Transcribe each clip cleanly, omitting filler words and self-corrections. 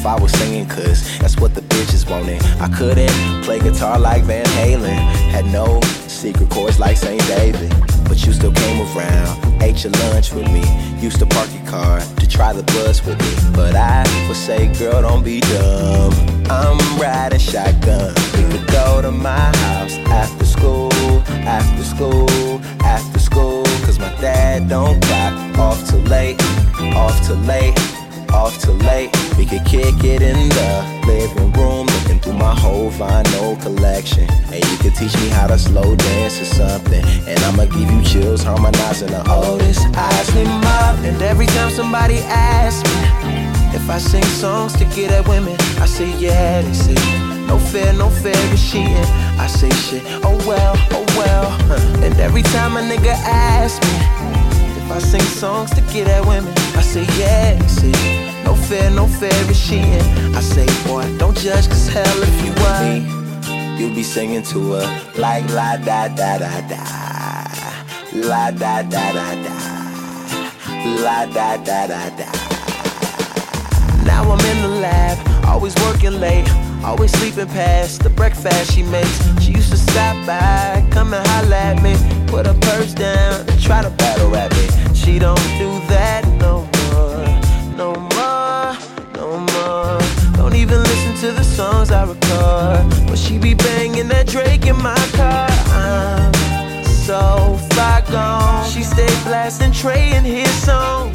if I was singing, cause that's what the bitches wanted. I couldn't play guitar like Van Halen, had no secret chords like St. David, but you still came around, ate your lunch with me, used to park your car to try the bus with me. But I would say, girl, don't be dumb, I'm riding shotgun. We could go to my house after school, after school, after school, cause my dad don't clock off till late, off till late, off till late. We could kick it in the living room, looking through my whole vinyl collection. And you could teach me how to slow dance or something, and I'ma give you chills harmonizing the Otis Isley Mob. And every time somebody asks me if I sing songs to get at women, I say yeah, they say no fair is cheating. I say shit, oh well. And every time a nigga asks me if I sing songs to get at women, I say yeah, they say no fair is cheating. I say, boy, don't judge, cause hell if you were, you'd be singing to her like la da da da da, la da da da da, la da da da da. Now I'm in the lab, always working late, always sleeping past the breakfast she makes. She used to stop by, come and holla at me, put her purse down and try to battle rap me. She don't do that no more, no more, no more. Don't even listen to the songs I record, but she be banging that Drake in my car. I'm so far gone. She stay blasting Trey and his songs.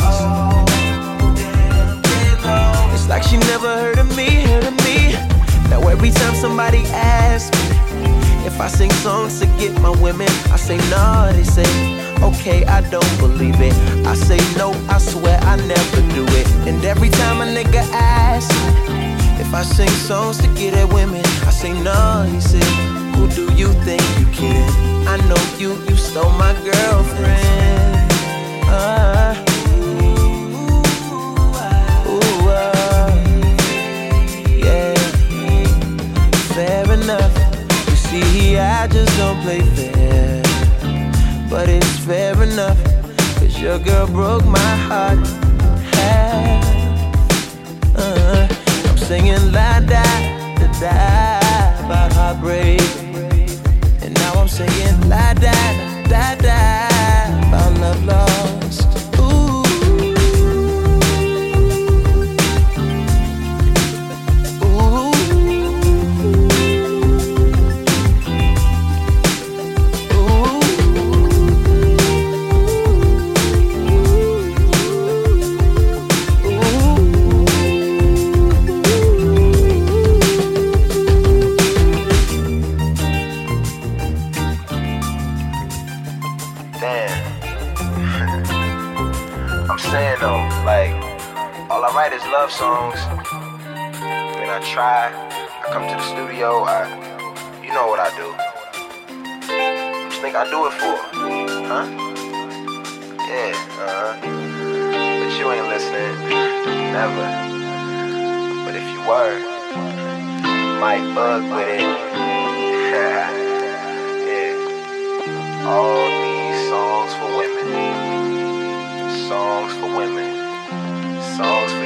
It's like she never heard of me. Now every time somebody asks me if I sing songs to get my women, I say no, they say okay, I don't believe it. I say no, I swear I never do it. And every time a nigga asks me if I sing songs to get at women, I say no, he said, who do you think you kidding? I know you stole my girlfriend. Yeah, fair enough. You see, I just don't play fair, but it's fair enough, cause your girl broke my heart. I'm singing la da da da about heartbreak, and now I'm singing la da da da about love lost. Ooh. Ooh. Write is love songs. When I try, I come to the studio, you know what I do. What you think I do it for? Huh? Yeah, but you ain't listening, never. But if you were, might bug with it. Yeah. All these songs for women. Songs for women. Songs for